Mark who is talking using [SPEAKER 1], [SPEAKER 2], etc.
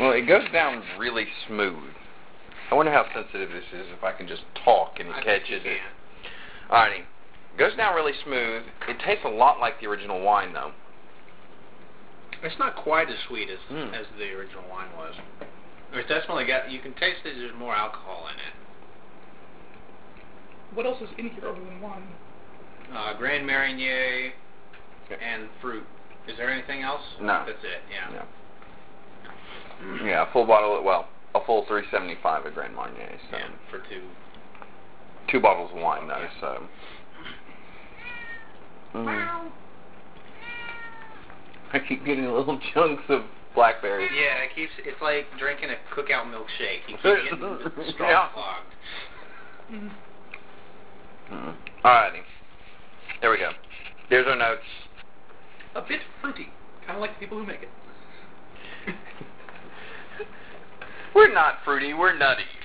[SPEAKER 1] Well, it goes down really smooth. I wonder how sensitive this is if I can just talk and it catches it. Alrighty. It goes down really smooth. It tastes a lot like the original wine, though.
[SPEAKER 2] It's not quite as sweet as the original wine was. It's definitely got, you can taste that there's more alcohol in it.
[SPEAKER 3] What else is in here other than wine?
[SPEAKER 2] Grand Marnier and fruit. Is there anything else?
[SPEAKER 1] No.
[SPEAKER 2] That's it, yeah.
[SPEAKER 1] Yeah, a full bottle, well, a full $3.75 at Grand Marnier. So.
[SPEAKER 2] Yeah, for two.
[SPEAKER 1] 2 bottles of wine, though,
[SPEAKER 2] yeah.
[SPEAKER 1] so. I keep getting little chunks of blackberries.
[SPEAKER 2] Yeah, it's like drinking a cookout milkshake. You keep getting the straw clogged.
[SPEAKER 1] Alrighty. There we go. There's our notes.
[SPEAKER 3] A bit fruity. Kind of like the people who make it.
[SPEAKER 1] We're not fruity, we're nutty.